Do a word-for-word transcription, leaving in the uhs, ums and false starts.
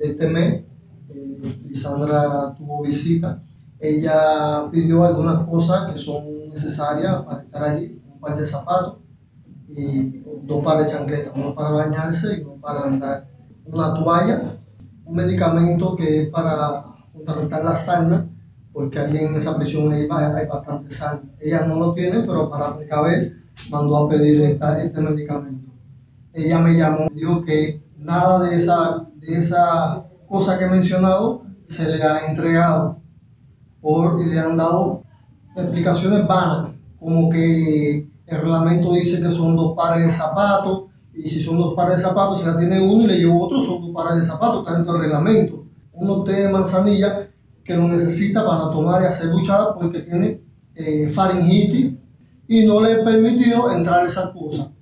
este mes, eh, Lisandra tuvo visita. Ella pidió algunas cosas que son necesarias para estar allí, un par de zapatos y dos pares de chancletas, uno para bañarse y uno para andar, una toalla, un medicamento que es para contrarrestar la sarna, porque ahí en esa prisión hay, hay bastante sarna. Ella no lo tiene, pero para precaver mandó a pedir esta, este medicamento. Ella me llamó y dijo que nada de esa, de esa cosa que he mencionado se le ha entregado por, y le han dado explicaciones vanas, como que el reglamento dice que son dos pares de zapatos, y si son dos pares de zapatos, si la tiene uno y le llevo otro, son dos pares de zapatos, está dentro del reglamento. Uno té de manzanilla que lo necesita para tomar y hacer buchada porque tiene eh, faringitis y no le he permitido entrar esas cosas.